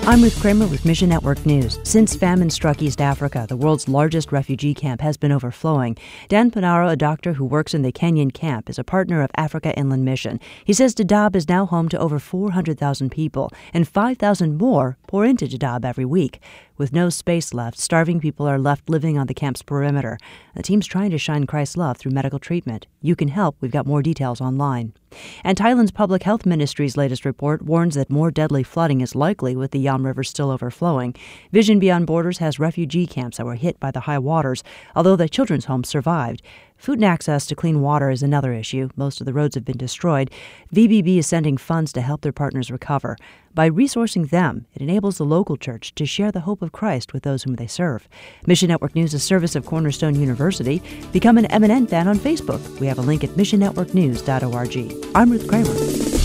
I'm Ruth Kramer with Mission Network News. Since famine struck East Africa, the world's largest refugee camp has been overflowing. Dan Panaro, a doctor who works in the Kenyan camp, is a partner of Africa Inland Mission. He says Dadaab is now home to over 400,000 people, and 5,000 more pour into Dadaab every week. With no space left, starving people are left living on the camp's perimeter. The team's trying to shine Christ's love through medical treatment. You can help. We've got more details online. And Thailand's Public Health Ministry's latest report warns that more deadly flooding is likely with the Yam River still overflowing. Vision Beyond Borders has refugee camps that were hit by the high waters, although the children's homes survived. Food and access to clean water is another issue. Most of the roads have been destroyed. VBB is sending funds to help their partners recover. By resourcing them, it enables the local church to share the hope of Christ with those whom they serve. Mission Network News is a service of Cornerstone University. Become an MNN fan on Facebook. We have a link at missionnetworknews.org. I'm Ruth Kramer.